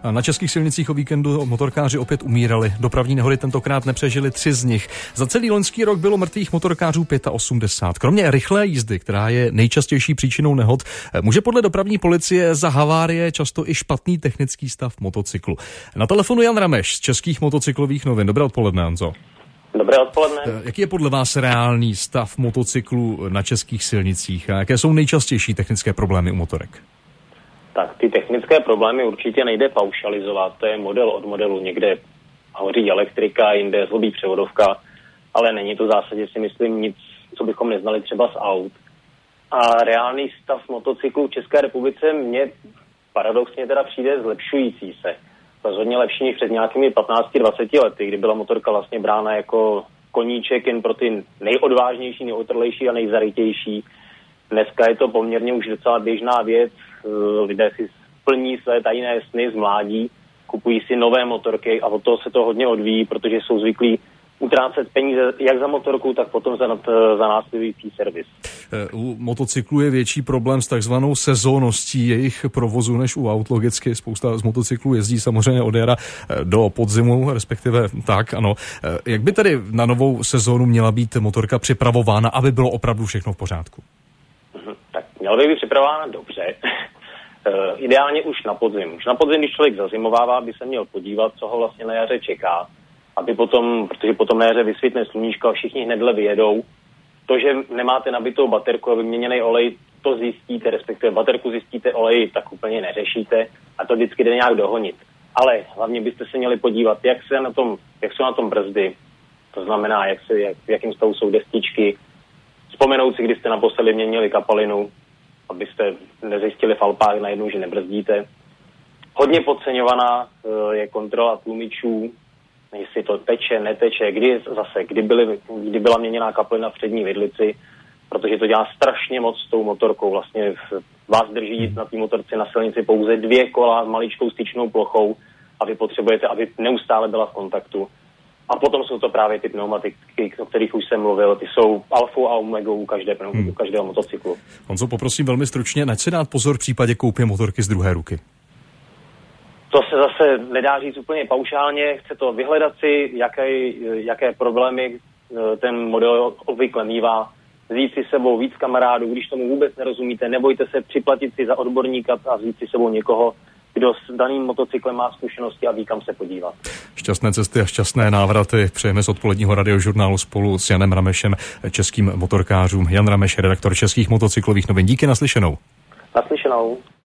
Na českých silnicích o víkendu motorkáři opět umírali. Dopravní nehody tentokrát nepřežili 3 z nich. Za celý loňský rok bylo mrtvých motorkářů 85. Kromě rychlé jízdy, která je nejčastější příčinou nehod, může podle dopravní policie za havárie často i špatný technický stav motocyklu. Na telefonu Jan Rameš z Českých motocyklových novin. Dobré odpoledne, Honzo. Dobré odpoledne. Jaký je podle vás reálný stav motocyklů na českých silnicích a jaké jsou nejčastější technické problémy u motorek? Tak ty technické problémy určitě nejde paušalizovat, to je model od modelu, někde hoří elektrika, jinde zlobí převodovka, ale není to v zásadě, si myslím, nic, co bychom neznali třeba z aut. A reálný stav motocyklů v České republice mně paradoxně teda přijde zlepšující se. Rozhodně lepší než před nějakými 15-20 lety, kdy byla motorka vlastně brána jako koníček jen pro ty nejodvážnější, nejotrlejší a nejzarytější. Dneska je to poměrně už docela běžná věc. Lidé si plní své tajné sny z mládí, kupují si nové motorky a od toho se to hodně odvíjí, protože jsou zvyklí utrácet peníze jak za motorku, tak potom za následující servis. U motocyklů je větší problém s takzvanou sezónností jejich provozu než u aut. Logicky spousta z motocyklů jezdí samozřejmě od jara do podzimu, respektive tak, ano. Jak by tedy na novou sezónu měla být motorka připravována, aby bylo opravdu všechno v pořádku? Tak měla by být připravována dobře. Ideálně už na podzim. Už na podzim, když člověk zazimovává, by se měl podívat, co ho vlastně na jaře čeká, aby potom, protože potom na jaře vysvítne sluníčko a všichni hnedle vyjedou. To, že nemáte nabitou baterku a vyměněný olej, to zjistíte, respektive baterku zjistíte, olej tak úplně neřešíte a to vždycky jde nějak dohonit. Ale hlavně byste se měli podívat, jak jsou na tom brzdy, to znamená, v jakém stavu jsou destičky, vzpomenout si, kdy jste naposledy měnili kapalinu, abyste nezjistili v Alpách najednou, že nebrzdíte. Hodně podceňovaná je kontrola tlumičů, jestli to teče, neteče, kdy byla měněná kapalina v přední vidlici, protože to dělá strašně moc s tou motorkou. Vlastně vás drží na té motorce na silnici pouze 2 kola s maličkou styčnou plochou a vy potřebujete, aby neustále byla v kontaktu. A potom jsou to právě ty pneumatiky, o kterých už jsem mluvil, ty jsou alfou a omegou u každého motocyklu. Honzo, poprosím velmi stručně, na co dát pozor v případě koupě motorky z druhé ruky? To se zase nedá říct úplně paušálně, chce to vyhledat si, jaké problémy ten model obvykle mívá, vzít si sebou víc kamarádů, když tomu vůbec nerozumíte, nebojte se připlatit si za odborníka a vzít si sebou někoho, kdo s daným motocyklem má zkušenosti a ví, kam se podívat. Šťastné cesty a šťastné návraty přejeme z odpoledního radiožurnálu spolu s Janem Ramešem, českým motorkářům. Jan Rameš, redaktor Českých motocyklových novin. Díky, naslyšenou. Naslyšenou.